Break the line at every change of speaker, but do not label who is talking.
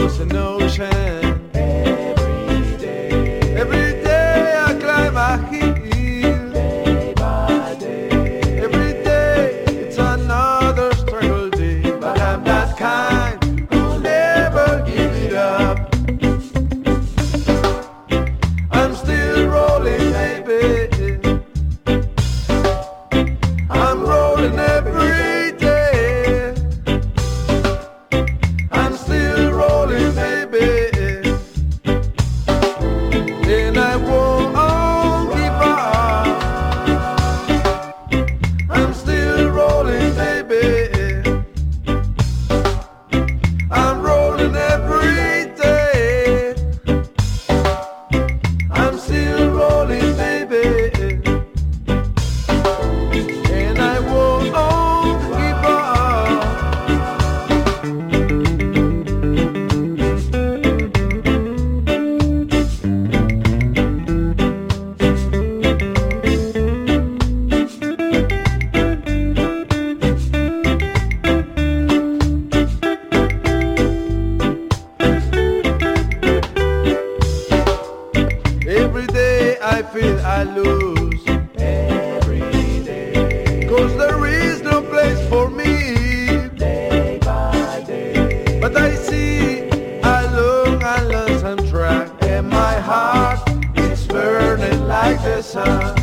was an ocean. Every day I climb a hill.
Day by day.
Every day it's another struggle day. But I'm that kind who'll never give it up. I'm still rolling, baby. I'm rolling every day. I'm still rolling, baby. And I won't give up. I'm still rolling, baby. I'm rolling every day. I'm still rolling, baby. And I won't give up. Every day I feel I lose.
Every day.
'Cause there is no place for me.
Day by day.
But I see I long and lost some track. And my heart is burning like the sun.